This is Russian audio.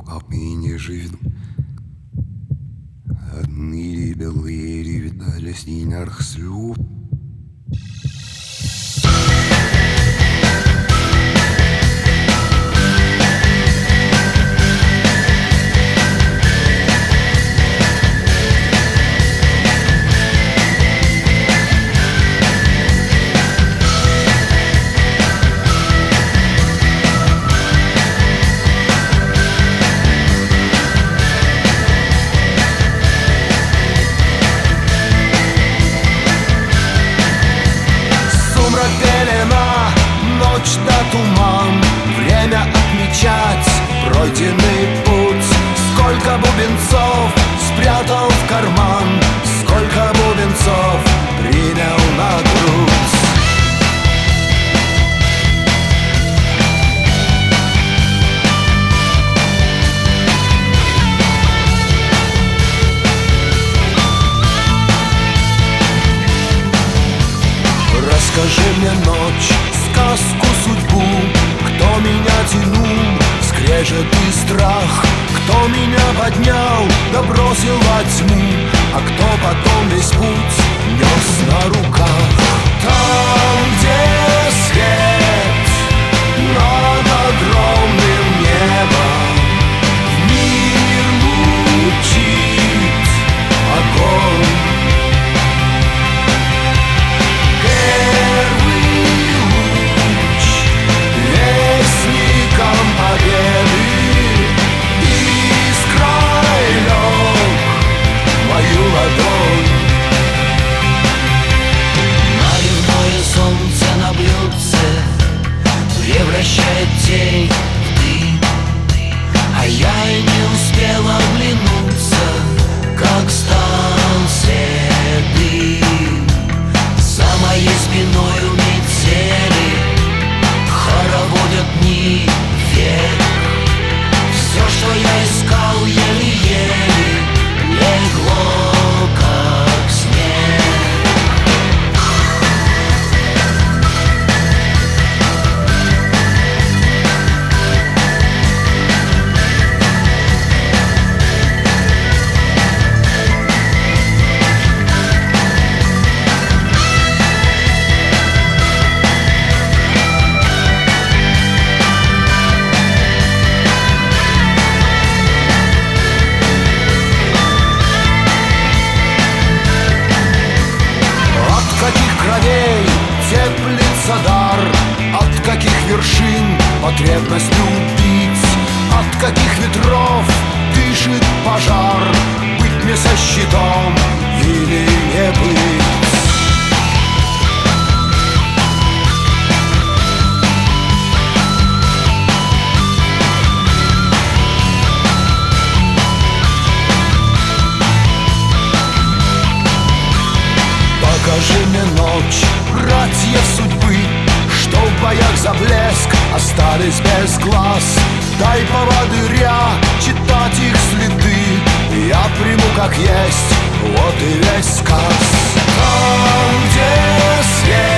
мы не живем. Одни белые видали снинарх слюб. Ночь да туман, время отмечать пройденный путь. Сколько бубенцов спрятал в карман, сколько бубенцов принял на грудь. Расскажи мне, ночь, сказку, судьбу, кто меня тянул, скрежет и страх, кто меня поднял, да бросил во тьму, а кто потом весь путь нес на руках. Там, где свет над огромным небом, в мир лучит огонь. Превращает тень в дым, а я и не успел оглянуться, как стал седым. За моей спиною метели хороводят дни вверх. Все, что я искал, еле-еле легло, как снег. Теплится дар, от каких вершин потребность любить, от каких ветров дышит пожар, быть мне со щитом или не быть. Покажи мне, ночь, братьев судьбы, что в боях за блеск остались без глаз. Дай поводыря читать их следы, я приму как есть, вот и весь сказ. Там, где свет